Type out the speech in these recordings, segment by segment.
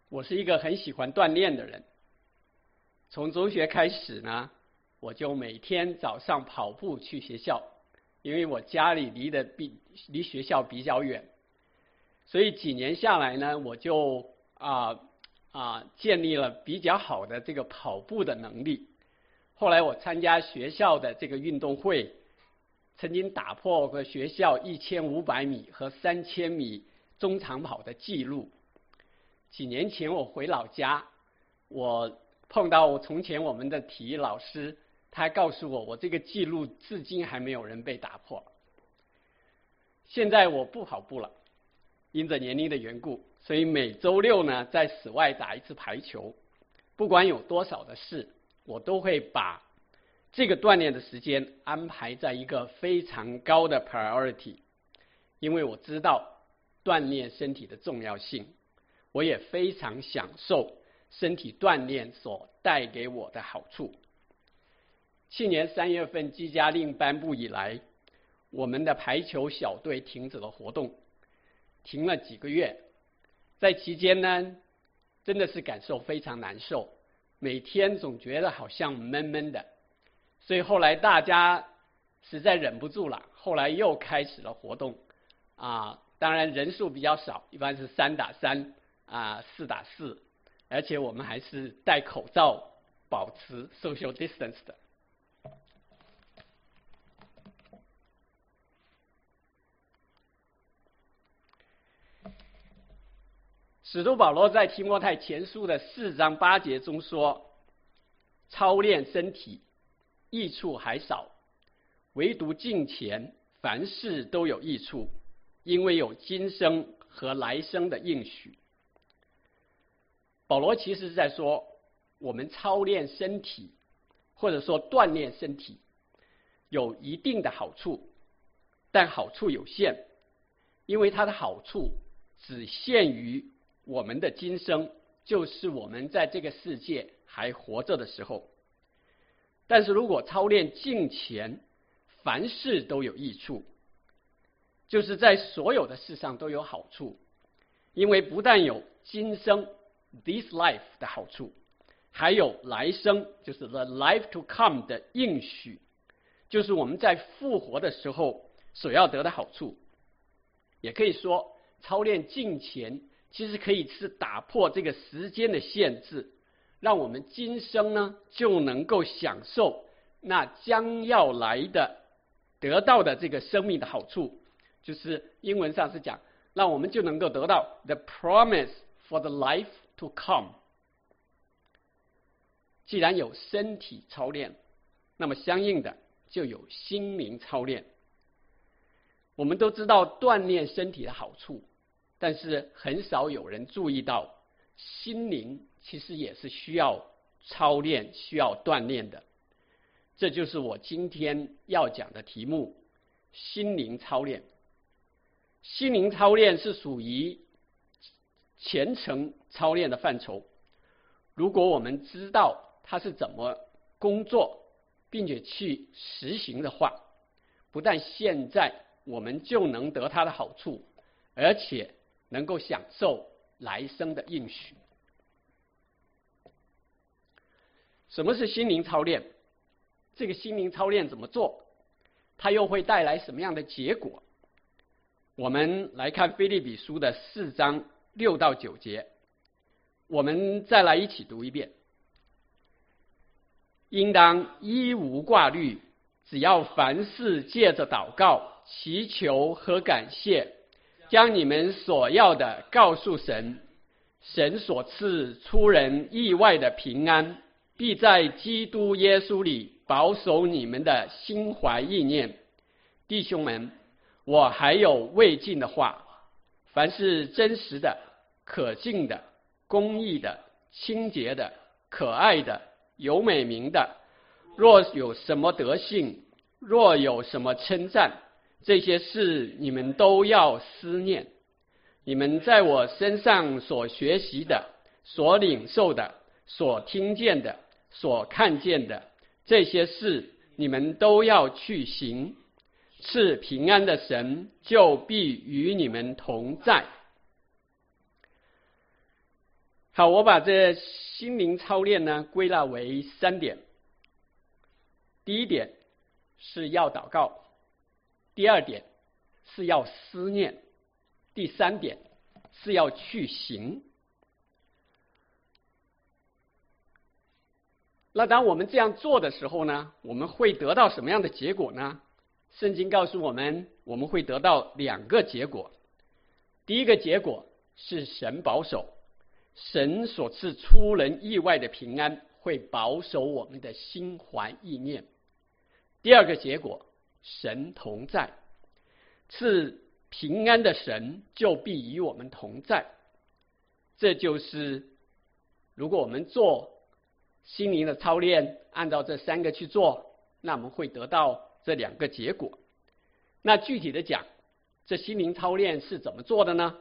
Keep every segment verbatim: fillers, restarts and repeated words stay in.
我是一个很喜欢锻炼的人。从中学开始呢，我就每天早上跑步去学校，因为我家里离的比离学校比较远，所以几年下来呢，我就啊啊建立了比较好的这个跑步的能力。后来我参加学校的这个运动会，曾经打破过学校一千五百米和三千米中长跑的记录。几年前我回老家，我碰到从前我们的体育老师，他告诉我，我这个记录至今还没有人被打破。现在我不跑步了，因着年龄的缘故，所以每周六呢，在室外打一次排球。不管有多少的事，我都会把这个锻炼的时间安排在一个非常高的 priority， 因为我知道锻炼身体的重要性，我也非常享受身体锻炼所带给我的好处。去年三月份居家令颁布以来，我们的排球小队停止了活动，停了几个月。在期间呢，真的是感受非常难受，每天总觉得好像闷闷的，所以后来大家实在忍不住了，后来又开始了活动啊，当然人数比较少，一般是三打三啊，四打四，而且我们还是戴口罩，保持 social distance 的。使徒保罗在提摩太前书的四章八节中说，操练身体益处还少，唯独敬虔凡事都有益处，因为有今生和来生的应许。保罗其实是在说，我们操练身体或者说锻炼身体有一定的好处，但好处有限，因为它的好处只限于我们的今生，就是我们在这个世界还活着的时候。但是如果操练敬虔，凡事都有益处，就是在所有的事上都有好处，因为不但有今生 this life 的好处，还有来生，就是 the life to come 的应许，就是我们在复活的时候所要得的好处。也可以说，操练敬虔其实可以是打破这个时间的限制，让我们今生呢就能够享受那将要来的得到的这个生命的好处，就是英文上是讲，让我们就能够得到 the promise for the life to come。 既然有身体操练，那么相应的就有心灵操练。我们都知道锻炼身体的好处，但是很少有人注意到心灵其实也是需要操练需要锻炼的。这就是我今天要讲的题目，心灵操练。心灵操练是属于虔诚操练的范畴。如果我们知道它是怎么工作，并且去实行的话，不但现在我们就能得它的好处，而且能够享受来生的应许。什么是心灵操练？这个心灵操练怎么做？它又会带来什么样的结果？我们来看腓立比书的四章六到九节，我们再来一起读一遍。应当一无挂虑，只要凡事借着祷告、祈求和感谢，将你们所要的告诉神，神所赐出人意外的平安，必在基督耶稣里保守你们的心怀意念。弟兄们，我还有未尽的话，凡是真实的、可敬的、公义的、清洁的、可爱的、有美名的，若有什么德性，若有什么称赞，这些事你们都要思念。你们在我身上所学习的、所领受的、所听见的、所看见的，这些事你们都要去行。赐平安的神就必与你们同在。 好，我把这心灵操练呢归纳为三点。第一点是要祷告，第二点是要思念，第三点是要去行。那当我们这样做的时候呢，我们会得到什么样的结果呢？圣经告诉我们，我们会得到两个结果。第一个结果是神保守，神所赐出人意外的平安会保守我们的心怀意念。第二个结果，神同在，赐平安的神就必与我们同在。这就是如果我们做心灵的操练，按照这三个去做，那我们会得到这两个结果。那具体的讲，这心灵操练是怎么做的呢？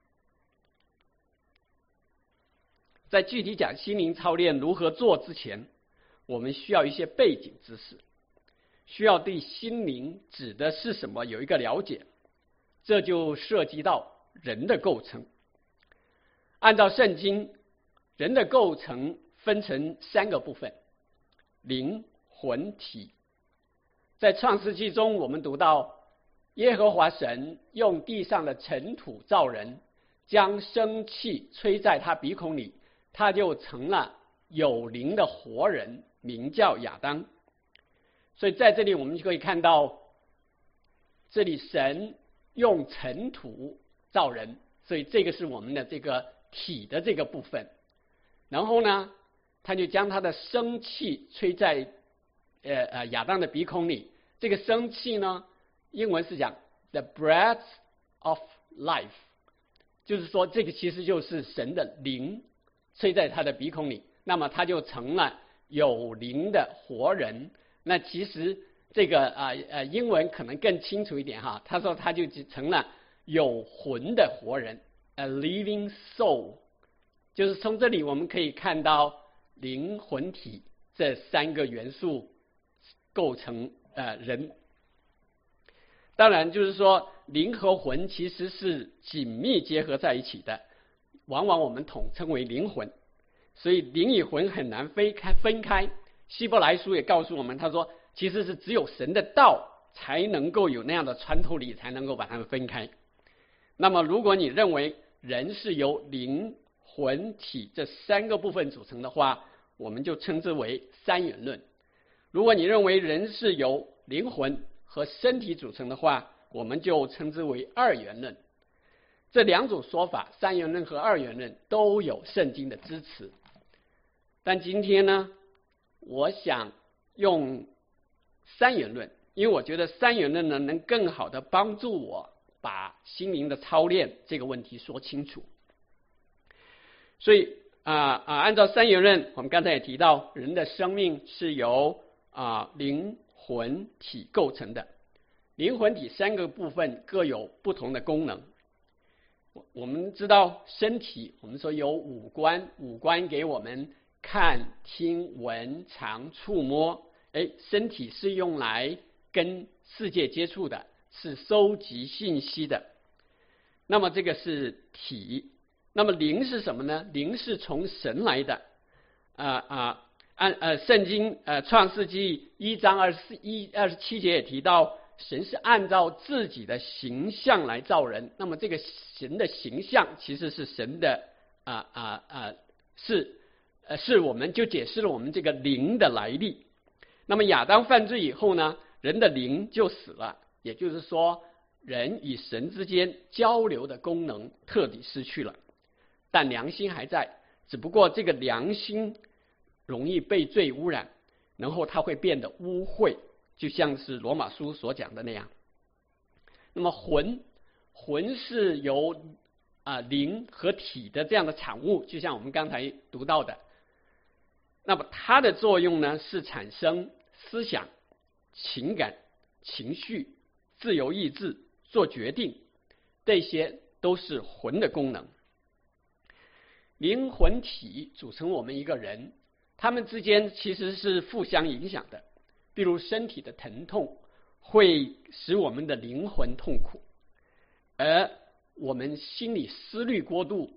在具体讲心灵操练如何做之前，我们需要一些背景知识，需要对心灵指的是什么有一个了解。这就涉及到人的构成。按照圣经，人的构成分成三个部分：灵、魂、体。在创世纪中，我们读到耶和华神用地上的尘土造人，将生气吹在他鼻孔里，他就成了有灵的活人，名叫亚当。所以在这里我们就可以看到，这里神用尘土造人，所以这个是我们的这个体的这个部分。然后呢，他就将他的生气吹在呃呃亚当的鼻孔里。这个生气呢，英文是讲 the breath of life， 就是说这个其实就是神的灵吹在他的鼻孔里，那么他就成了有灵的活人。那其实这个啊 呃, 呃英文可能更清楚一点哈，他说他就成了有魂的活人 ，a living soul。就是从这里我们可以看到灵魂体这三个元素构成呃人。当然就是说灵和魂其实是紧密结合在一起的，往往我们统称为灵魂。所以灵与魂很难分开分开。希伯来书也告诉我们，他说其实是只有神的道才能够有那样的穿透力，才能够把它们分开。那么如果你认为人是由灵、魂、体这三个部分组成的话，我们就称之为三元论。如果你认为人是由灵魂和身体组成的话，我们就称之为二元论。这两种说法，三元论和二元论，都有圣经的支持。但今天呢，我想用三元论，因为我觉得三元论呢能更好的帮助我把心灵的操练这个问题说清楚。所以啊啊，按照三元论，我们刚才也提到，人的生命是由啊灵、魂、体构成的。灵、魂、体三个部分各有不同的功能。我们知道身体，我们说有五官，五官给我们看、听、闻、尝、触、摸。哎，身体是用来跟世界接触的，是收集信息的。那么这个是体。那么灵是什么呢？灵是从神来的。啊啊，按呃圣经呃创世纪一章二十四一二十七节也提到，神是按照自己的形象来造人。那么这个神的形象其实是神的啊啊啊是呃是我们就解释了我们这个灵的来历。那么亚当犯罪以后呢，人的灵就死了，也就是说人与神之间交流的功能彻底失去了。但良心还在，只不过这个良心容易被罪污染，然后它会变得污秽，就像是罗马书所讲的那样。那么魂，魂是由啊、呃、灵和体的这样的产物，就像我们刚才读到的。那么它的作用呢，是产生思想、情感、情绪、自由意志、做决定，这些都是魂的功能。灵魂体组成我们一个人，他们之间其实是互相影响的。比如身体的疼痛会使我们的灵魂痛苦，而我们心理思虑过度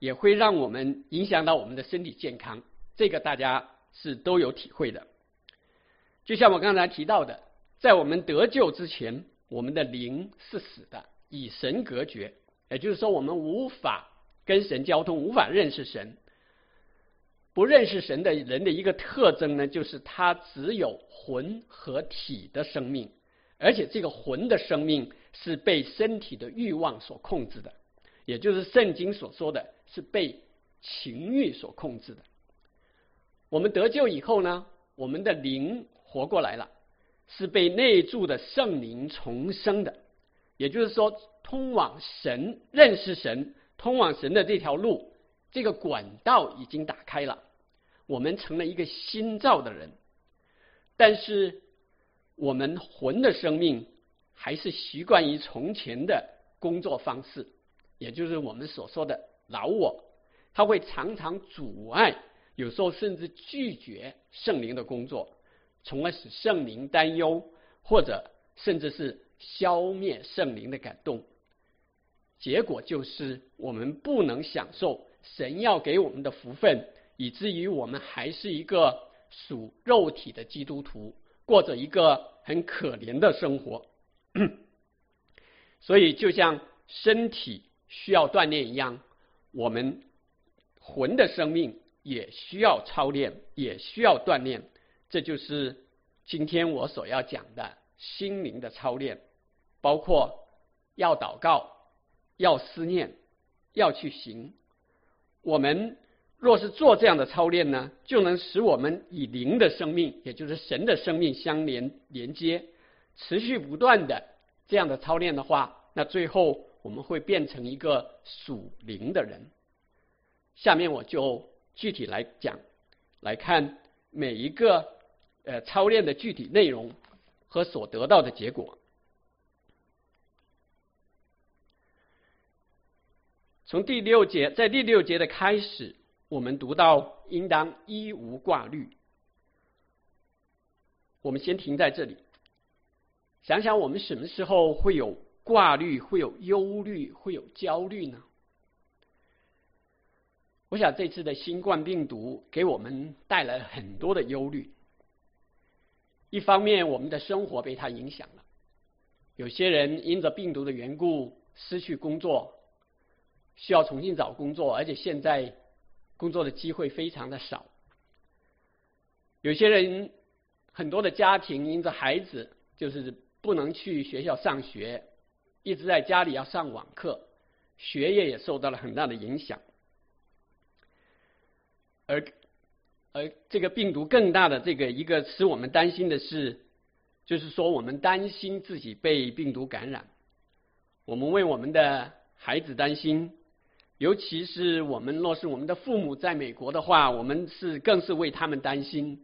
也会让我们影响到我们的身体健康，这个大家是都有体会的。就像我刚才提到的，在我们得救之前，我们的灵是死的，与神隔绝，也就是说我们无法跟神交通，无法认识神。不认识神的人的一个特征呢，就是他只有魂和体的生命，而且这个魂的生命是被身体的欲望所控制的，也就是圣经所说的是被情欲所控制的。我们得救以后呢，我们的灵活过来了，是被内住的圣灵重生的，也就是说通往神、认识神、通往神的这条路，这个管道已经打开了，我们成了一个新造的人。但是我们魂的生命还是习惯于从前的工作方式，也就是我们所说的老我，它会常常阻碍，有时候甚至拒绝圣灵的工作，从而使圣灵担忧，或者甚至是消灭圣灵的感动。结果就是我们不能享受神要给我们的福分，以至于我们还是一个属肉体的基督徒，过着一个很可怜的生活。所以就像身体需要锻炼一样，我们魂的生命也需要操练，也需要锻炼。这就是今天我所要讲的心灵的操练，包括要祷告，要思念，要去行。我们若是做这样的操练呢，就能使我们以灵的生命，也就是神的生命相连连接，持续不断的这样的操练的话，那最后我们会变成一个属灵的人。下面我就具体来讲，来看每一个呃操练的具体内容和所得到的结果。从第六节，在第六节的开始，我们读到应当一无挂虑。我们先停在这里，想想我们什么时候会有挂虑，会有忧虑，会有焦虑呢？我想这次的新冠病毒给我们带来了很多的忧虑。一方面我们的生活被它影响了，有些人因着病毒的缘故失去工作，需要重新找工作，而且现在工作的机会非常的少。有些人，很多的家庭因着孩子就是不能去学校上学，一直在家里要上网课，学业也受到了很大的影响。而而这个病毒更大的这个一个使我们担心的是，就是说我们担心自己被病毒感染，我们为我们的孩子担心，尤其是我们若是我们的父母在美国的话，我们是更是为他们担心。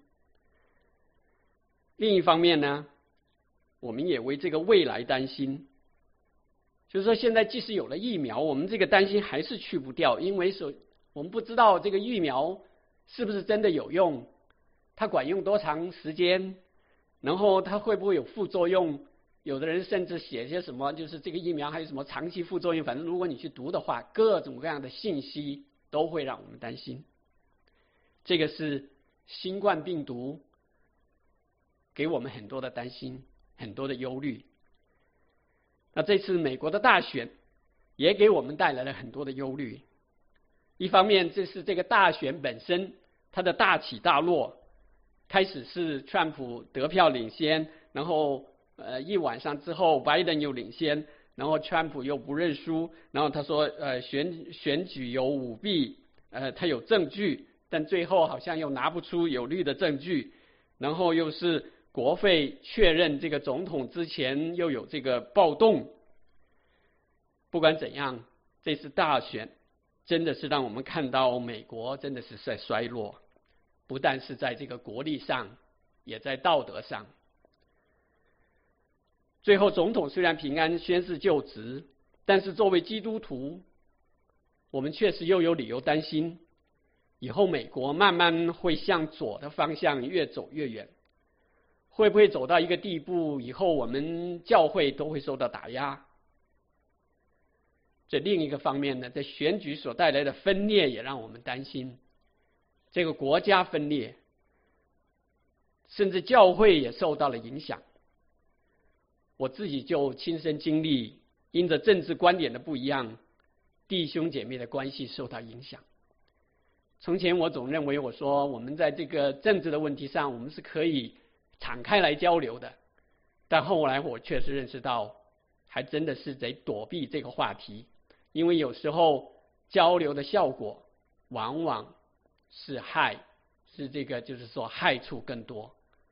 另一方面呢，我们也为这个未来担心，就是说现在即使有了疫苗，我们这个担心还是去不掉，因为所我们不知道这个疫苗是不是真的有用，它管用多长时间，然后它会不会有副作用。有的人甚至写些什么，就是这个疫苗还有什么长期副作用，反正如果你去读的话，各种各样的信息都会让我们担心。这个是新冠病毒给我们很多的担心，很多的忧虑。那这次美国的大选也给我们带来了很多的忧虑。一方面这是这个大选本身它的大起大落，开始是川普得票领先，然后呃一晚上之后拜登又领先，然后川普又不认输，然后他说呃选选举有舞弊，呃他有证据，但最后好像又拿不出有力的证据，然后又是国会确认这个总统之前又有这个暴动。不管怎样，这次大选真的是让我们看到美国真的是在衰落，不但是在这个国力上，也在道德上。最后总统虽然平安宣誓就职，但是作为基督徒，我们确实又有理由担心，以后美国慢慢会向左的方向越走越远，会不会走到一个地步，以后我们教会都会受到打压？ 这另一个方面呢，在选举所带来的分裂也让我们担心，这个国家分裂，甚至教会也受到了影响。我自己就亲身经历，因着政治观点的不一样，弟兄姐妹的关系受到影响。从前我总认为，我说我们在这个政治的问题上，我们是可以敞开来交流的，但后来我确实认识到，还真的是得躲避这个话题，因为有时候交流的效果往往是害，是这个就是说害处更多。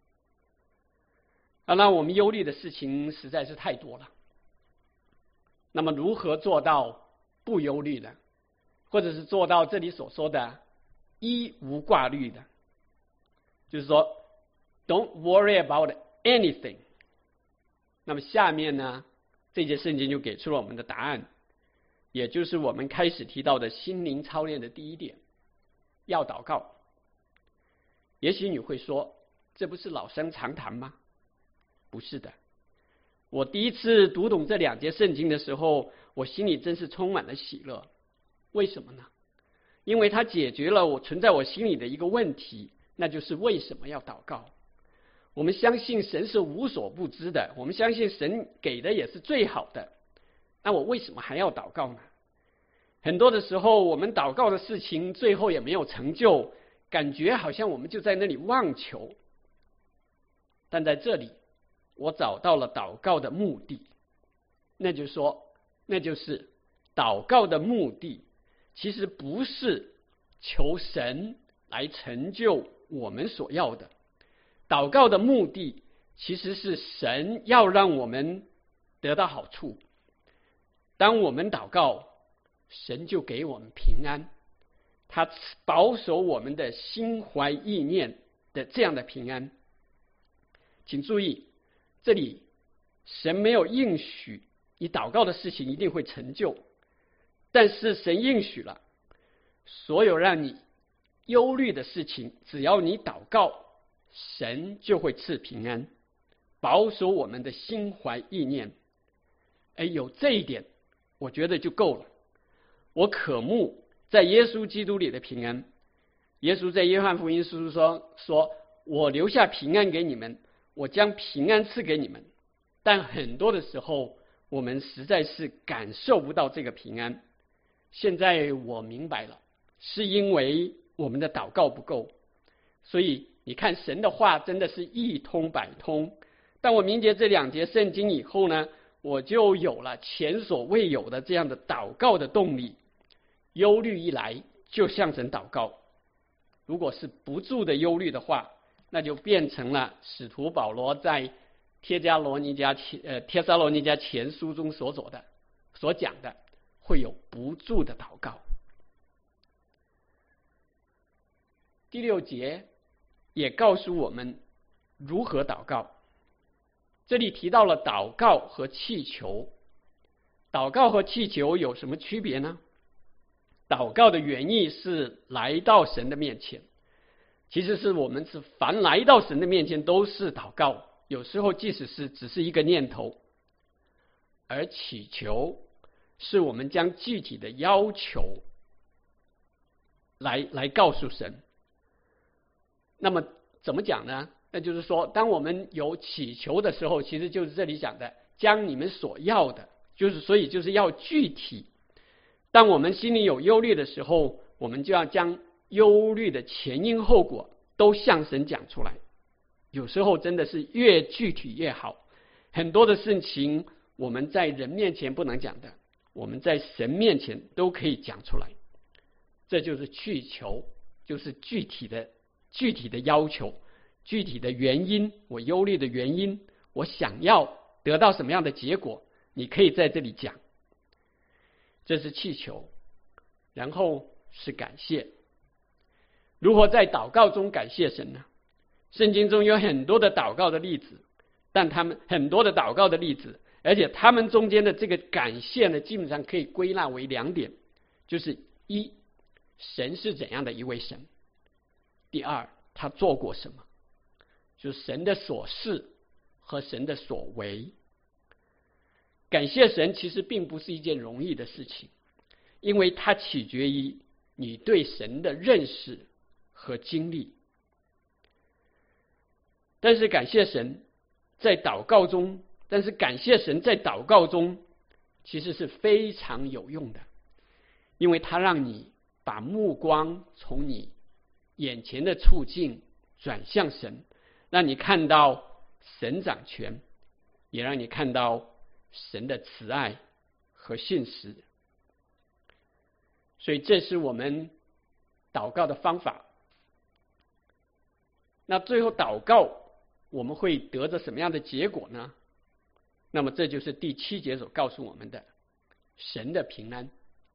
啊，那我们忧虑的事情实在是太多了。那么如何做到不忧虑呢？或者是做到这里所说的一无挂虑的？就是说 don't worry about anything。那么下面呢，这节圣经就给出了我们的答案，也就是我们开始提到的心灵操练的第一点，要祷告。也许你会说，这不是老生常谈吗？不是的。我第一次读懂这两节圣经的时候，我心里真是充满了喜乐。为什么呢？因为它解决了我存在我心里的一个问题，那就是为什么要祷告。我们相信神是无所不知的，我们相信神给的也是最好的，那我为什么还要祷告呢？很多的时候我们祷告的事情最后也没有成就，感觉好像我们就在那里妄求。但在这里我找到了祷告的目的，那就是说那就是祷告的目的其实不是求神来成就我们所要的，祷告的目的其实是神要让我们得到好处。当我们祷告，神就给我们平安，他保守我们的心怀意念的这样的平安。请注意，这里神没有应许你祷告的事情一定会成就，但是神应许了，所有让你忧虑的事情，只要你祷告，神就会赐平安，保守我们的心怀意念。哎，有这一点我觉得就够了。我渴慕在耶稣基督里的平安。耶稣在约翰福音书说说我留下平安给你们，我将平安赐给你们。但很多的时候我们实在是感受不到这个平安。现在我明白了，是因为我们的祷告不够。所以你看，神的话真的是一通百通。当我明解这两节圣经以后呢，我就有了前所未有的这样的祷告的动力。忧虑一来就向神祷告，如果是不住的忧虑的话，那就变成了使徒保罗在帖加罗尼迦前呃帖撒罗尼迦前书中所说的所讲的，会有不住的祷告。第六节也告诉我们如何祷告。这里提到了祷告和祈求。祷告和祈求有什么区别呢？祷告的原意是来到神的面前，其实是我们是凡来到神的面前都是祷告，有时候即使是只是一个念头。而祈求是我们将具体的要求来来告诉神。那么怎么讲呢？那就是说，当我们有祈求的时候，其实就是这里讲的将你们所要的，就是所以就是要具体。当我们心里有忧虑的时候，我们就要将忧虑的前因后果都向神讲出来。有时候真的是越具体越好。很多的事情我们在人面前不能讲的，我们在神面前都可以讲出来。这就是祈求，就是具体的具体的要求，具体的原因，我忧虑的原因，我想要得到什么样的结果，你可以在这里讲。这是祈求。然后是感谢。如何在祷告中感谢神呢？圣经中有很多的祷告的例子，但他们很多的祷告的例子，而且他们中间的这个感谢呢，基本上可以归纳为两点，就是一，神是怎样的一位神；第二，他做过什么，就是神的所事和神的所为。 感谢神其实并不是一件容易的事情，因为它取决于你对神的认识和经历。但是感谢神在祷告中，但是感谢神在祷告中其实是非常有用的，因为它让你把目光从你眼前的处境转向神，让你看到神掌权，也让你看到神的慈爱和信实。所以这是我们祷告的方法。那最后祷告我们会得着什么样的结果呢？那么这就是第七节所告诉我们的神的平安。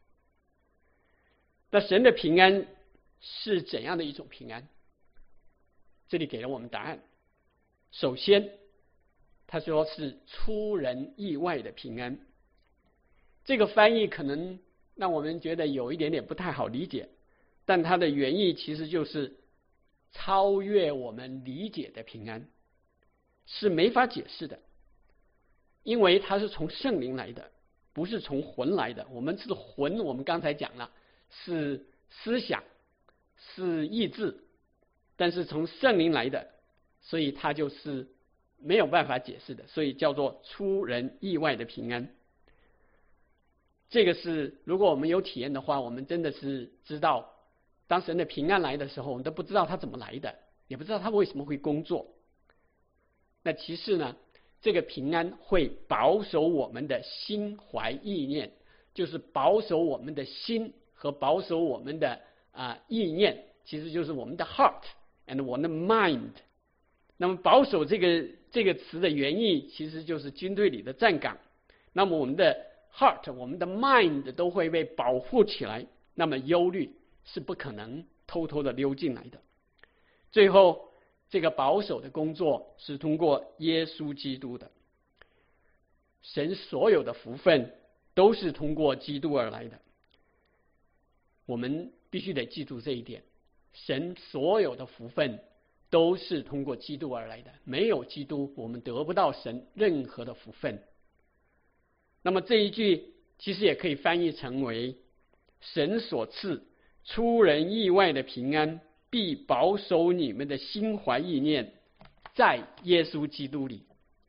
那神的平安是怎样的一种平安？这里给了我们答案。首先他说是出人意外的平安。这个翻译可能让我们觉得有一点点不太好理解，但它的原意其实就是超越我们理解的平安，是没法解释的，因为它是从圣灵来的，不是从魂来的。我们是魂，我们刚才讲了是思想，是意志，但是从圣灵来的，所以它就是没有办法解释的，所以叫做出人意外的平安。这个是如果我们有体验的话，我们真的是知道，当神的平安来的时候，我们都不知道他怎么来的，也不知道他为什么会工作。那其次呢，这个平安会保守我们的心怀意念，就是保守我们的心和保守我们的啊、呃、意念，其实就是我们的 heart and 我们的 mind。那么保守这个这个词的原意其实就是军队里的站岗。那么我们的 heart 我们的 mind 都会被保护起来，那么忧虑是不可能偷偷的溜进来的。最后这个保守的工作是通过耶稣基督的，神所有的福分都是通过基督而来的。我们必须得记住这一点，神所有的福分都是通过基督而来的，没有基督我们得不到神任何的福分。那么这一句其实也可以翻译成为神所赐出人意外的平安，必保守你们的心怀意念，在耶稣基督里。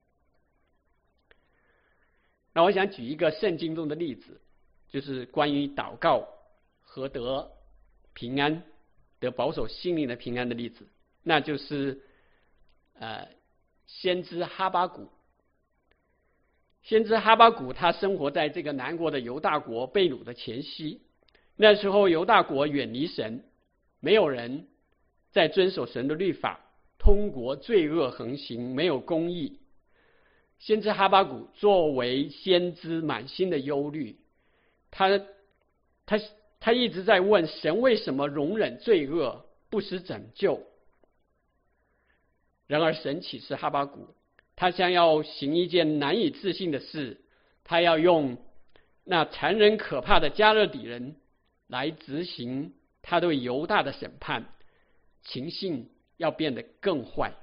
那我想举一个圣经中的例子，就是关于祷告和得平安、得保守心灵的平安的例子，那就是呃先知哈巴谷。先知哈巴谷他生活在这个南国的犹大国被掳的前夕，那时候犹大国远离神，没有人在遵守神的律法，通国罪恶横行，没有公义。先知哈巴谷作为先知满心的忧虑，他他他一直在问神为什么容忍罪恶，不施拯救。然而神启示哈巴谷，他将要行一件难以置信的事，他要用那残忍可怕的加勒底人来执行他对犹大的审判，情形要变得更坏。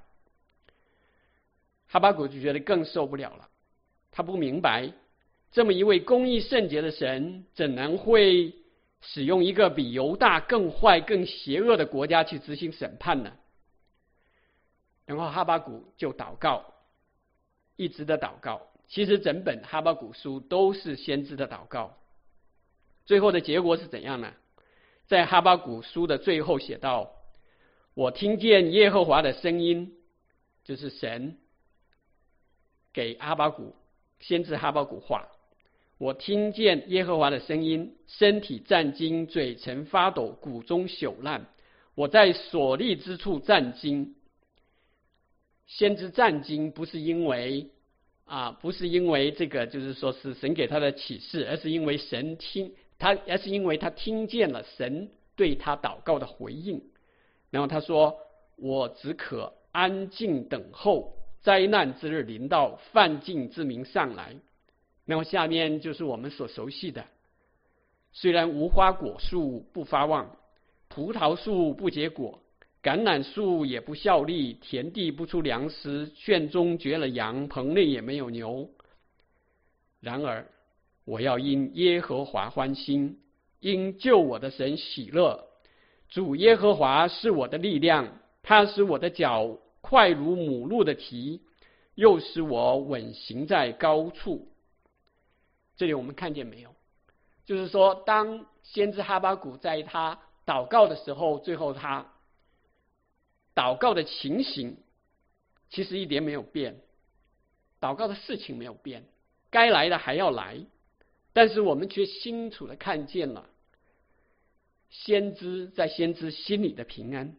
哈巴谷就觉得更受不了了，他不明白这么一位公义圣洁的神怎能会使用一个比犹大更坏更邪恶的国家去执行审判呢？然后哈巴谷就祷告，一直的祷告。其实整本哈巴谷书都是先知的祷告。最后的结果是怎样呢？在哈巴谷书的最后写道，我听见耶和华的声音，就是神给哈巴谷先知哈巴谷话，我听见耶和华的声音，身体战惊，嘴唇发抖，骨中朽烂，我在所立之处战惊。先知战惊不是因为啊，不是因为这个就是说是神给他的启示，而是因为神听他，而是因为他听见了神对他祷告的回应。然后他说，我只可安静等候灾难之日临到，犯境之民上来。然后下面就是我们所熟悉的，虽然无花果树不发旺，葡萄树不结果，橄榄树也不效力，田地不出粮食，圈中绝了羊，棚内也没有牛。 然而我要因耶和华欢心，因救我的神喜乐。主耶和华是我的力量，他使我的脚快如母鹿的蹄，又使我稳行在高处。这里我们看见没有？就是说，当先知哈巴谷在他祷告的时候，最后他祷告的情形其实一点没有变，祷告的事情没有变，该来的还要来，但是我们却清楚的看见了先知在先知心里的平安。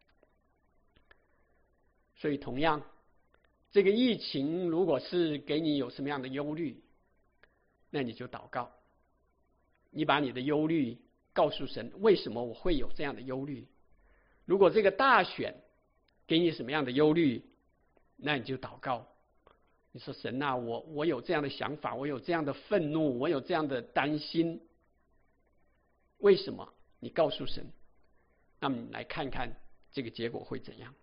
所以同样，这个疫情如果是给你有什么样的忧虑，那你就祷告，你把你的忧虑告诉神，为什么我会有这样的忧虑？如果这个大选给你什么样的忧虑，那你就祷告，你说神啊，我我有这样的想法，我有这样的愤怒，我有这样的担心，为什么？你告诉神，那么你来看看这个结果会怎样。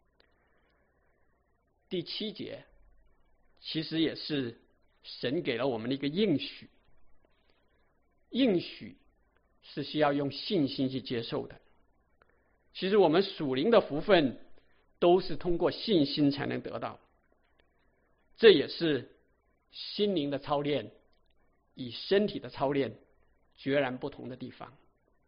第七节其实也是神给了我们的一个应许，应许是需要用信心去接受的。其实我们属灵的福分都是通过信心才能得到，这也是心灵的操练与身体的操练决然不同的地方。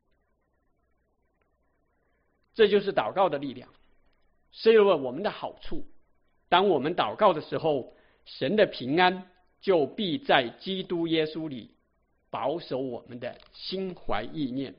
这就是祷告的力量，是为我们的好处。当我们祷告的时候，神的平安就必在基督耶稣里保守我们的心怀意念。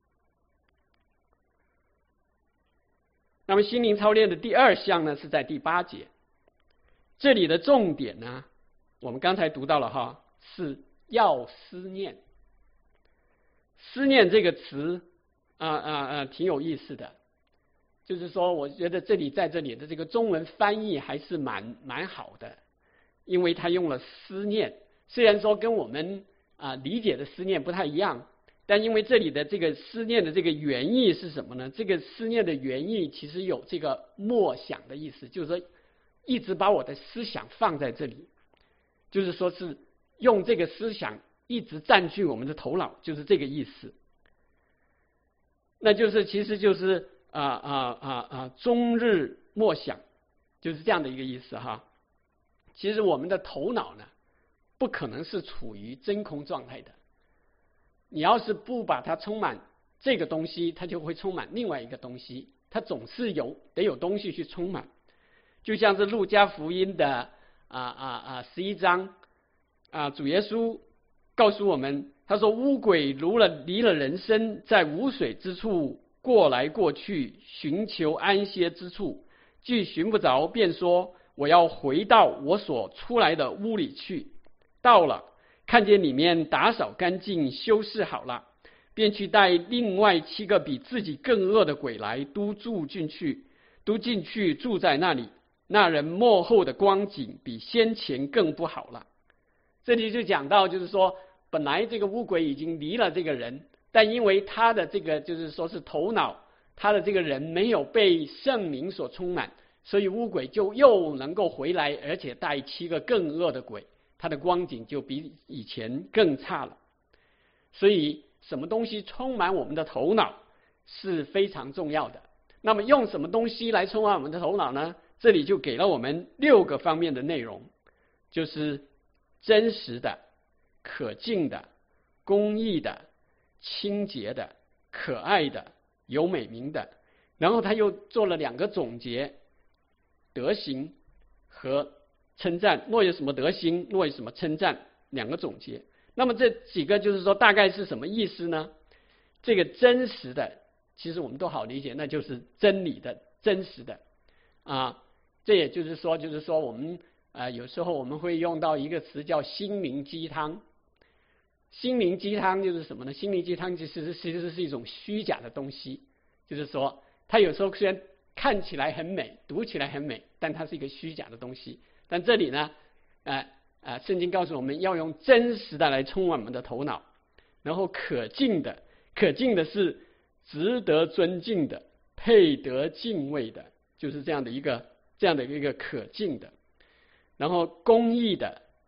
那么心灵操练的第二项呢，是在第八节，这里的重点呢，我们刚才读到了哈，是要思念。思念这个词啊啊啊，挺有意思的。就是说，我觉得这里在这里的这个中文翻译还是蛮蛮好的，因为他用了思念，虽然说跟我们啊、呃、理解的思念不太一样，但因为这里的这个思念的这个原意是什么呢？这个思念的原意其实有这个默想的意思，就是说一直把我的思想放在这里，就是说是用这个思想一直占据我们的头脑，就是这个意思。那就是其实就是啊啊啊啊终日默想，就是这样的一个意思哈。其实我们的头脑呢，不可能是处于真空状态的。你要是不把它充满这个东西，它就会充满另外一个东西，它总是有得有东西去充满。就像是路加福音的啊啊啊十一章啊，主耶稣告诉我们，他说污鬼如了离了人身，在无水之处过来过去，寻求安歇之处，既寻不着，便说我要回到我所出来的屋里去。到了，看见里面打扫干净，修饰好了，便去带另外七个比自己更恶的鬼来，都住进去，都进去住在那里。那人末后的光景比先前更不好了。这里就讲到，就是说，本来这个污鬼已经离了这个人，但因为他的这个就是说是头脑，他的这个人没有被圣灵所充满，所以污鬼就又能够回来，而且带七个更恶的鬼，他的光景就比以前更差了。所以什么东西充满我们的头脑是非常重要的。那么用什么东西来充满我们的头脑呢？这里就给了我们六个方面的内容，就是真实的、可敬的、公义的、清洁的、可爱的、有美名的。然后他又做了两个总结，德行和称赞。若有什么德行，若有什么称赞，两个总结。那么这几个就是说大概是什么意思呢？这个真实的其实我们都好理解，那就是真理的真实的啊。这也就是说就是说我们呃有时候我们会用到一个词叫心灵鸡汤。心灵鸡汤就是什么呢？心灵鸡汤其实其实是一种虚假的东西，就是说它有时候虽然看起来很美，读起来很美，但它是一个虚假的东西。但这里呢呃呃圣经告诉我们要用真实的来充满我们的头脑，然后可敬的，可敬的是值得尊敬的，配得敬畏的，就是这样的一个这样的一个可敬的。然后公义的，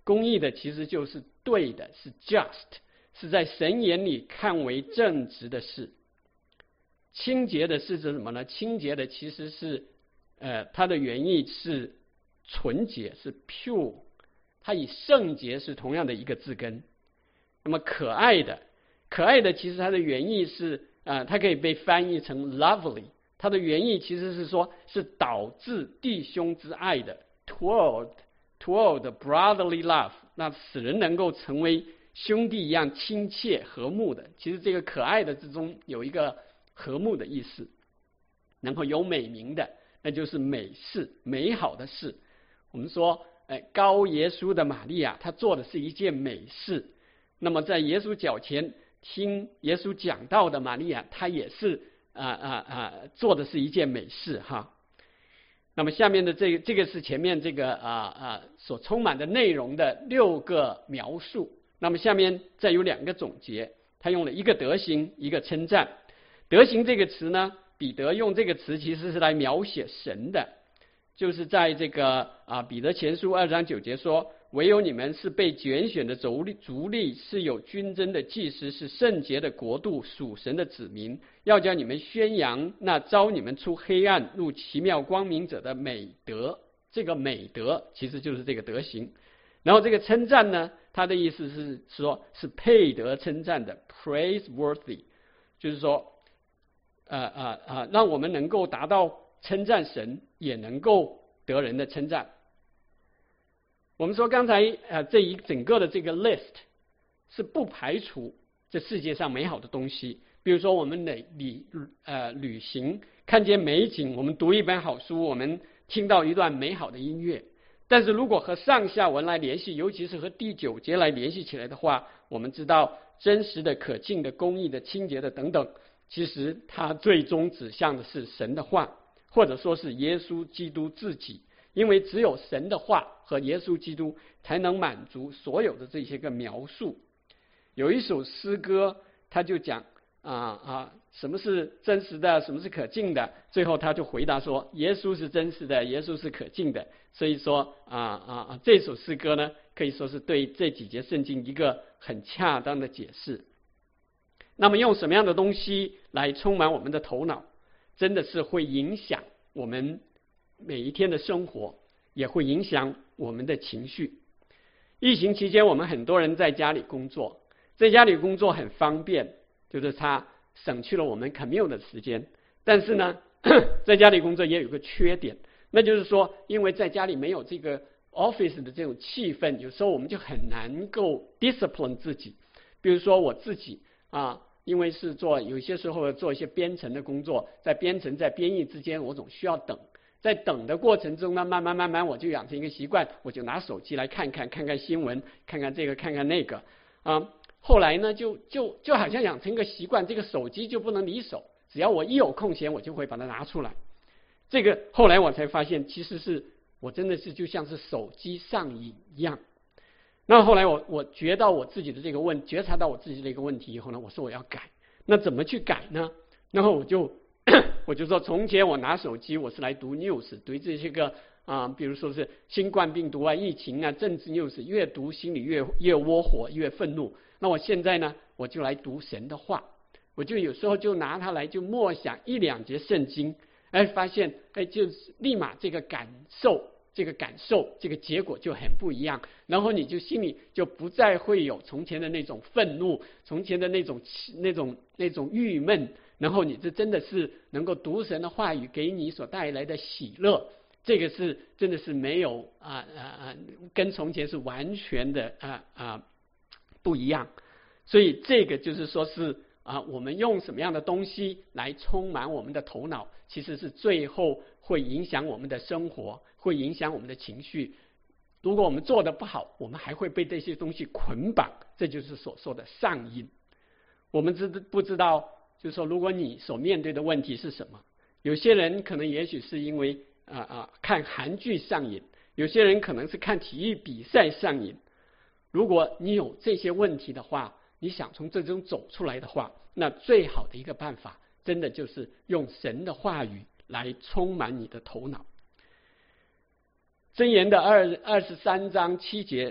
公义的其实就是对的，是 just， 是在神眼里看为正直的事。清洁的是指什么呢？清洁的其实是呃，它的原意是纯洁，是 pure， 它与圣洁是同样的一个字根。那么可爱的，可爱的其实它的原意是呃，它可以被翻译成 lovely， 它的原意其实是说是导致弟兄之爱的 toward toward brotherly love， 那使人能够成为兄弟一样亲切和睦的。其实这个可爱的之中有一个和睦的意思。然后有美名的，那就是美事，美好的事。我们说呃，高耶稣的玛利亚，她做的是一件美事。那么在耶稣脚前听耶稣讲道的玛利亚，她也是啊啊啊做的是一件美事哈。那么下面的这个这个是前面这个啊啊所充满的内容的六个描述。那么下面再有两个总结，他用了一个德行，一个称赞。德行这个词呢，彼得用这个词其实是来描写神的，就是在这个啊彼得前书二章九节说，唯有你们是被拣选的族类，族类是有军征的祭司，是圣洁的国度，属神的子民，要叫你们宣扬那召你们出黑暗入奇妙光明者的美德。这个美德其实就是这个德行。然后这个称赞呢，它的意思是说是配得称赞的 praiseworthy， 就是说呃呃呃，让我们能够达到称赞神，也能够得人的称赞。我们说刚才呃这一整个的这个 list 是不排除这世界上美好的东西，比如说我们旅旅呃旅行，看见美景，我们读一本好书，我们听到一段美好的音乐。但是如果和上下文来联系，尤其是和第九节来联系起来的话，我们知道真实的、可敬的、公义的、清洁的等等，其实它最终指向的是神的话，或者说是耶稣基督自己。因为只有神的话和耶稣基督才能满足所有的这些个描述。有一首诗歌，他就讲啊啊，什么是真实的，什么是可敬的，最后他就回答说，耶稣是真实的，耶稣是可敬的。所以说啊啊啊，这首诗歌呢，可以说是对这几节圣经一个很恰当的解释。那么用什么样的东西来充满我们的头脑，真的是会影响我们每一天的生活，也会影响我们的情绪。疫情期间，我们很多人在家里工作，在家里工作很方便，就是它省去了我们 commute 的时间。但是呢，在家里工作也有个缺点，那就是说，因为在家里没有这个 office 的这种气氛，有时候我们就很难够 discipline 自己。比如说我自己啊，因为是做有些时候做一些编程的工作，在编程在编译之间，我总需要等。在等的过程中呢，慢慢慢慢我就养成一个习惯，我就拿手机来看看看看新闻，看看这个看看那个啊。后来呢，就就就好像养成一个习惯，这个手机就不能离手，只要我一有空闲，我就会把它拿出来。这个后来我才发现，其实是我真的是就像是手机上瘾一样。那后来我我觉到我自己的这个问觉察到我自己的一个问题以后呢，我说我要改。那怎么去改呢？然后我就我就说，从前我拿手机我是来读 news， 读这些个啊、呃，比如说是新冠病毒啊、疫情啊、政治 news， 越读心里越越窝火，越愤怒。那我现在呢，我就来读神的话，我就有时候就拿它来就默想一两节圣经，哎，发现哎，就是立马这个感受。这个感受，这个结果就很不一样，然后你就心里就不再会有从前的那种愤怒，从前的那种那种那种郁闷，然后你这真的是能够读神的话语给你所带来的喜乐，这个是真的是没有啊啊啊，跟从前是完全的啊啊不一样。所以这个就是说是啊，我们用什么样的东西来充满我们的头脑，其实是最后会影响我们的生活，会影响我们的情绪。如果我们做得不好，我们还会被这些东西捆绑，这就是所说的上瘾。我们知不知道，就是说，如果你所面对的问题是什么？有些人可能也许是因为啊啊看韩剧上瘾，有些人可能是看体育比赛上瘾。如果你有这些问题的话，你想从这中走出来的话，那最好的一个办法，真的就是用神的话语来充满你的头脑。箴言的二二十三章七节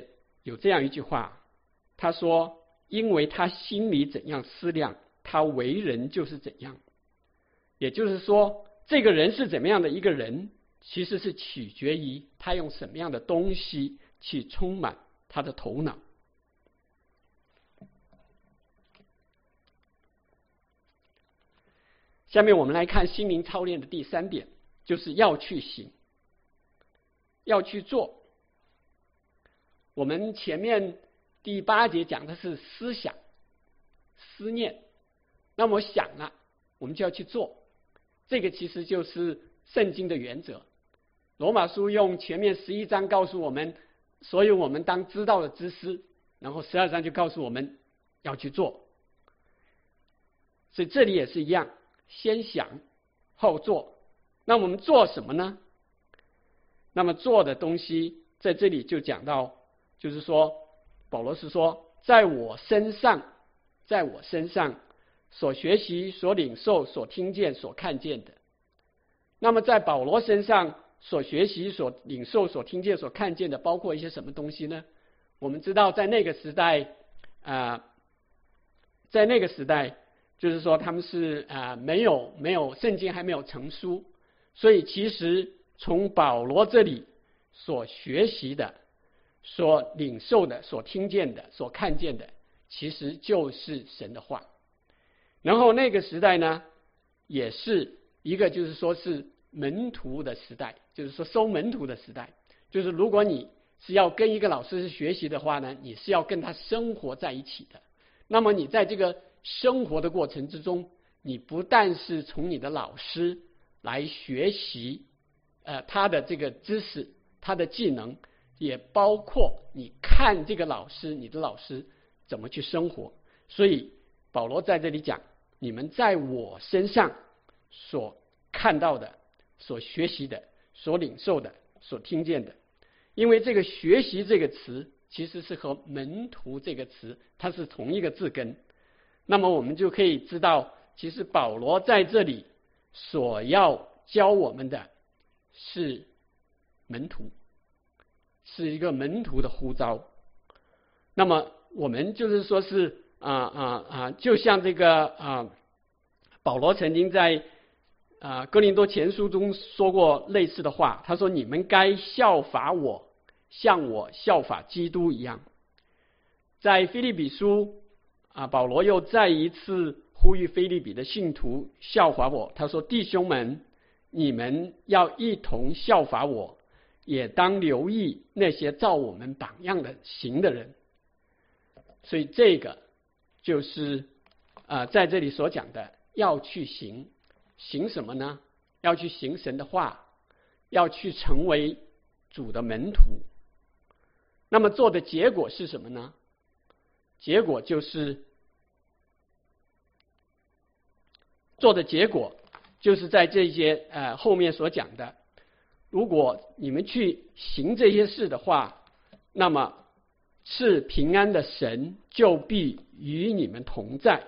有这样一句话，他说：“因为他心里怎样思量，他为人就是怎样。”也就是说，这个人是怎么样的一个人，其实是取决于他用什么样的东西去充满他的头脑。下面我们来看心灵操练的第三点，就是要去行，要去做。我们前面第八节讲的是思想、思念，那么想了，我们就要去做。这个其实就是圣经的原则。罗马书用前面十一章告诉我们所有我们当知道的知识，然后十二章就告诉我们要去做。所以这里也是一样，先想后做。那我们做什么呢？那么做的东西在这里就讲到，就是说保罗是说，在我身上在我身上所学习、所领受、所听见、所看见的。那么在保罗身上所学习、所领受、所听见、所看见的，包括一些什么东西呢？我们知道在那个时代啊、呃，在那个时代就是说他们是啊、呃、没有没有圣经还没有成书，所以其实从保罗这里所学习的、所领受的、所听见的、所看见的，其实就是神的话。然后那个时代呢，也是一个就是说是门徒的时代，就是说收门徒的时代。就是如果你是要跟一个老师学习的话呢，你是要跟他生活在一起的。那么你在这个生活的过程之中，你不但是从你的老师来学习呃他的这个知识、他的技能，也包括你看这个老师、你的老师怎么去生活。所以保罗在这里讲，你们在我身上所看到的、所学习的、所领受的、所听见的。因为这个学习这个词其实是和门徒这个词它是同一个字根，那么我们就可以知道，其实保罗在这里所要教我们的是门徒，是一个门徒的呼召。那么我们就是说是啊啊啊，就像这个啊，保罗曾经在啊哥林多前书中说过类似的话，他说：“你们该效法我，像我效法基督一样。”在腓立比书啊，保罗又再一次呼吁腓立比的信徒效法我，他说：“弟兄们，你们要一同效法我，也当留意那些照我们榜样的行的人。”所以这个就是啊、呃，在这里所讲的要去行，行什么呢？要去行神的话，要去成为主的门徒。那么做的结果是什么呢？结果就是做的结果就是在这些呃后面所讲的，如果你们去行这些事的话，那么是平安的神就必与你们同在。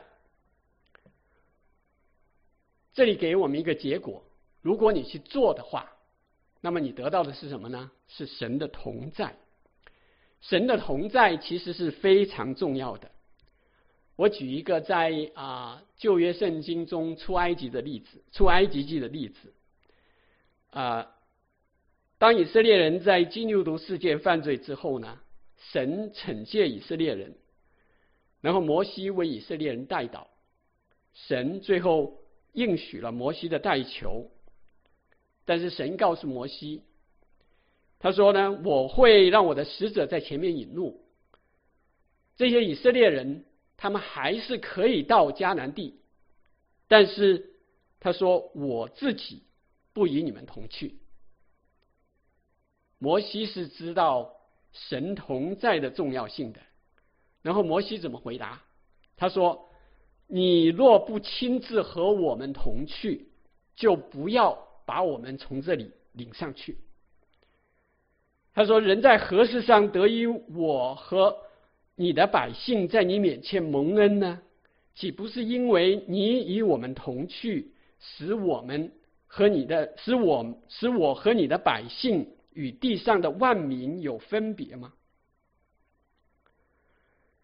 这里给我们一个结果，如果你去做的话，那么你得到的是什么呢？是神的同在。神的同在其实是非常重要的。我举一个在啊、呃、旧约圣经中出埃及的例子，出埃及记的例子。啊、呃，当以色列人在金牛犊事件犯罪之后呢，神惩戒以色列人，然后摩西为以色列人代祷，神最后应许了摩西的代求。但是神告诉摩西，他说呢，我会让我的使者在前面引路，这些以色列人他们还是可以到迦南地，但是他说我自己不与你们同去。摩西是知道神同在的重要性的，然后摩西怎么回答？他说，你若不亲自和我们同去，就不要把我们从这里领上去。他说，人在何事上得以我和你的百姓在你面前蒙恩呢？岂不是因为你与我们同去，使我们和你的使我使我和你的百姓与地上的万民有分别吗？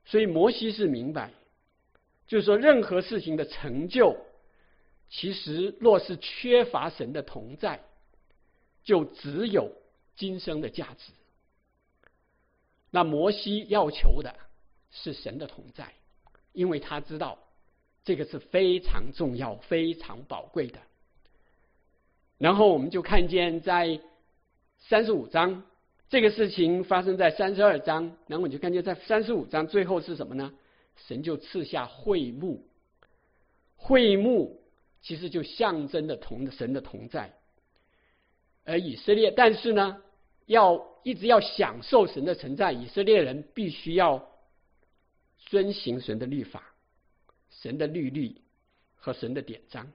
所以摩西是明白，就是说任何事情的成就，其实若是缺乏神的同在，就只有今生的价值。那摩西要求的是神的同在，因为他知道这个是非常重要、非常宝贵的。然后我们就看见在三十五章，这个事情发生在三十二章，然后你就看见在三十五章最后是什么呢？神就赐下会幕，会幕其实就象征的同神的同在。而以色列，但是呢，要一直要享受神的存在，以色列人必须要遵行神的律法、神的律例和神的典章。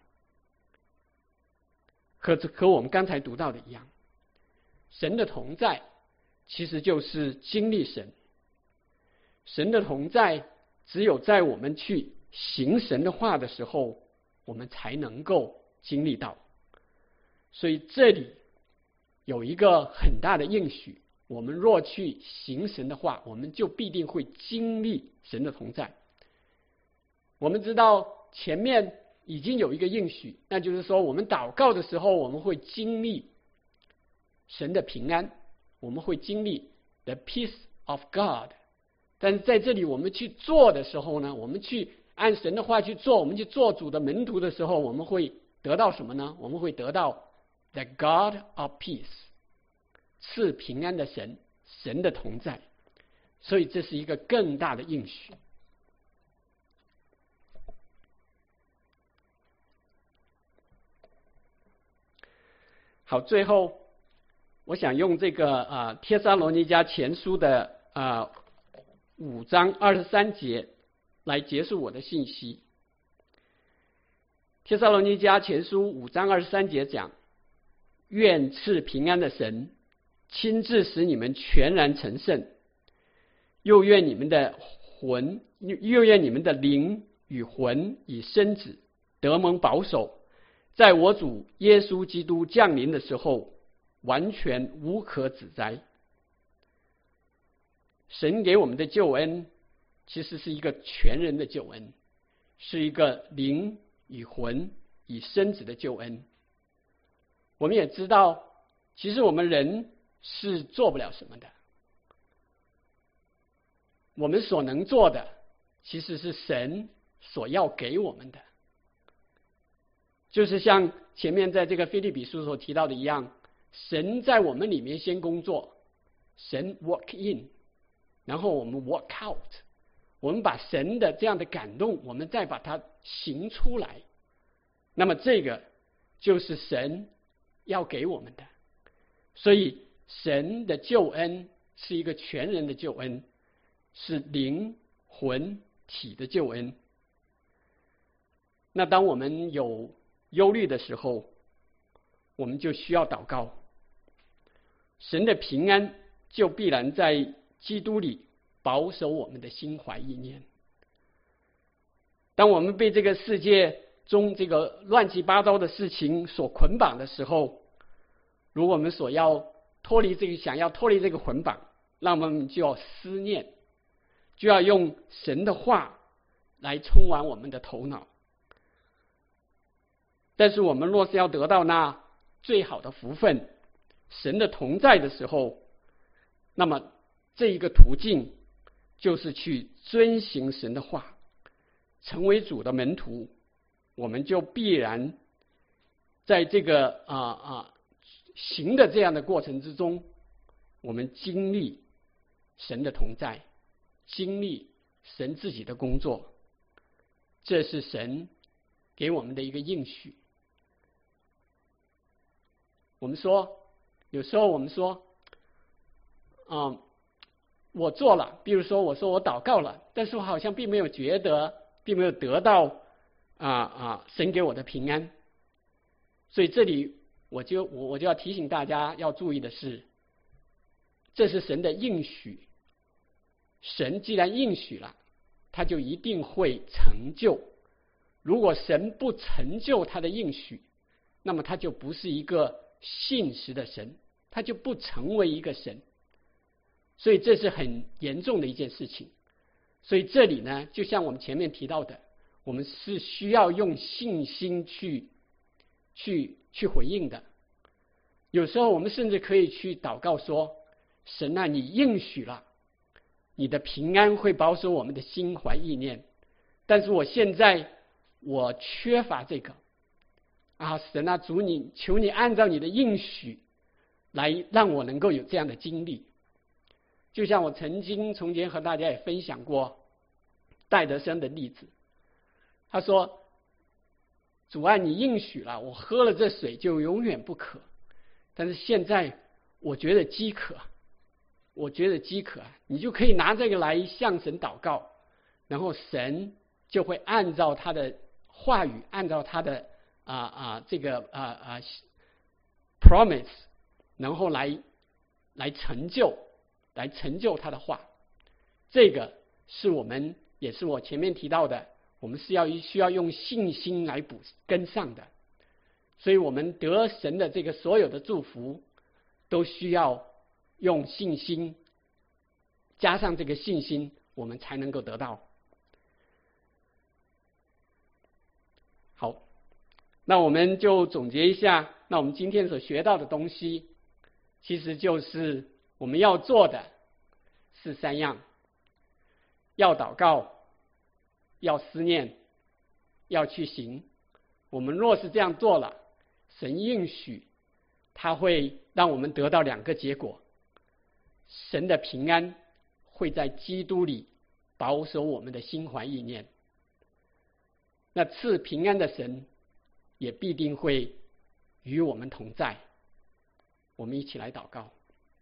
和和我们刚才读到的一样，神的同在其实就是经历神。神的同在只有在我们去行神的话的时候，我们才能够经历到。所以这里有一个很大的应许，我们若去行神的话，我们就必定会经历神的同在。我们知道前面已经有一个应许，那就是说我们祷告的时候，我们会经历神的平安，我们会经历 the peace of God。 但是在这里我们去做的时候呢，我们去按神的话去做，我们去做主的门徒的时候，我们会得到什么呢？我们会得到 the God of peace， 赐平安的神，神的同在。所以这是一个更大的应许。好，最后我想用这个啊帖撒罗尼迦前书的啊五章二十三节来结束我的信息。帖撒罗尼迦前书五章二十三节讲：愿赐平安的神亲自使你们全然成圣，又愿你们的魂，又愿你们的灵与魂以身子得蒙保守，在我主耶稣基督降临的时候，完全无可指摘。神给我们的救恩其实是一个全人的救恩，是一个灵与魂与身子的救恩。我们也知道，其实我们人是做不了什么的，我们所能做的其实是神所要给我们的。就是像前面在这个腓立比书所提到的一样，神在我们里面先工作，神 work in， 然后我们 work out， 我们把神的这样的感动，我们再把它行出来。那么这个就是神要给我们的。所以神的救恩是一个全人的救恩，是灵魂体的救恩。那当我们有忧虑的时候，我们就需要祷告，神的平安就必然在基督里保守我们的心怀意念。当我们被这个世界中这个乱七八糟的事情所捆绑的时候，如果我们所要脱离这个，想要脱离这个捆绑，那么我们就要思念，就要用神的话来充满我们的头脑。但是我们若是要得到那最好的福分，神的同在的时候，那么这一个途径就是去遵行神的话，成为主的门徒。我们就必然在这个啊啊行的这样的过程之中，我们经历神的同在，经历神自己的工作。这是神给我们的一个应许。我们说，有时候我们说，嗯，我做了，比如说我说我祷告了，但是我好像并没有觉得，并没有得到啊啊神给我的平安。所以这里我就我我就要提醒大家要注意的是，这是神的应许。神既然应许了，他就一定会成就。如果神不成就他的应许，那么他就不是一个信实的神，他就不成为一个神。所以这是很严重的一件事情。 所以这里呢，就像我们前面提到的，我们是需要用信心去去去回应的。有时候我们甚至可以去祷告说，神啊，你应许了你的平安会保守我们的心怀意念，但是我现在我缺乏这个啊，神啊，主你求你按照你的应许来让我能够有这样的经历。就像我曾经从前和大家也分享过戴德生的例子，他说，主啊，你应许了我喝了这水就永远不渴，但是现在我觉得饥渴，我觉得饥渴，你就可以拿这个来向神祷告，然后神就会按照他的话语，按照他的啊啊这个啊啊 promise， 然后来来成就，来成就他的话。这个是我们也是我前面提到的，我们是要需要用信心来补跟上的。所以我们得神的这个所有的祝福，都需要用信心，加上这个信心，我们才能够得到。好，那我们就总结一下，那我们今天所学到的东西，其实就是我们要做的是三样：要祷告，要思念，要去行。我们若是这样做了，神应许他会让我们得到两个结果：神的平安会在基督里保守我们的心怀意念，那赐平安的神也必定会与我们同在。我们一起来祷告。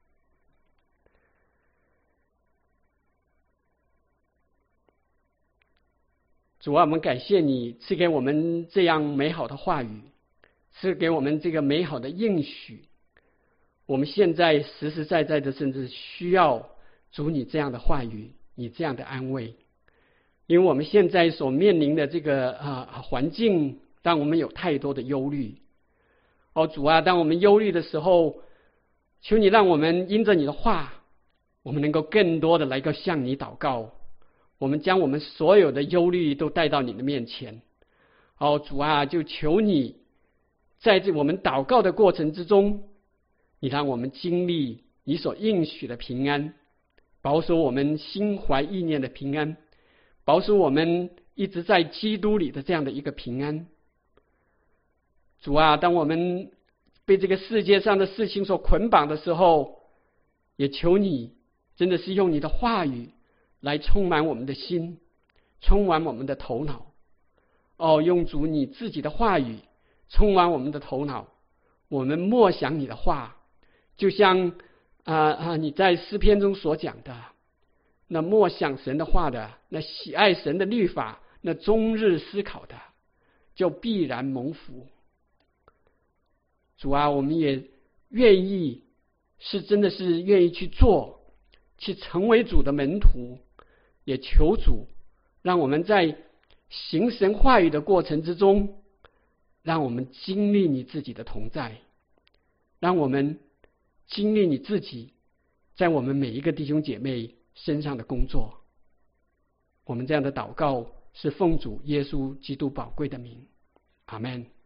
主啊，我们感谢你赐给我们这样美好的话语，赐给我们这个美好的应许。我们现在实实在在的甚至需要主你这样的话语，你这样的安慰。因为我们现在所面临的这个啊环境，让我们有太多的忧虑。哦，主啊，当我们忧虑的时候，求你让我们因着你的话，我们能够更多的来够向你祷告。我们将我们所有的忧虑都带到你的面前。哦，主啊，就求你在这我们祷告的过程之中，你让我们经历你所应许的平安，保守我们心怀意念的平安，保守我们一直在基督里的这样的一个平安。主啊，当我们被这个世界上的事情所捆绑的时候，也求你真的是用你的话语来充满我们的心，充满我们的头脑。哦，用主你自己的话语充满我们的头脑，我们默想你的话，就像啊啊你在诗篇中所讲的，那默想神的话的，那喜爱神的律法，那终日思考的，就必然蒙福。主啊，我们也愿意，是真的是愿意去做，去成为主的门徒。也求主让我们在行神话语的过程之中，让我们经历你自己的同在，让我们经历你自己在我们每一个弟兄姐妹身上的工作。我们这样的祷告是奉主耶稣基督宝贵的名，阿们。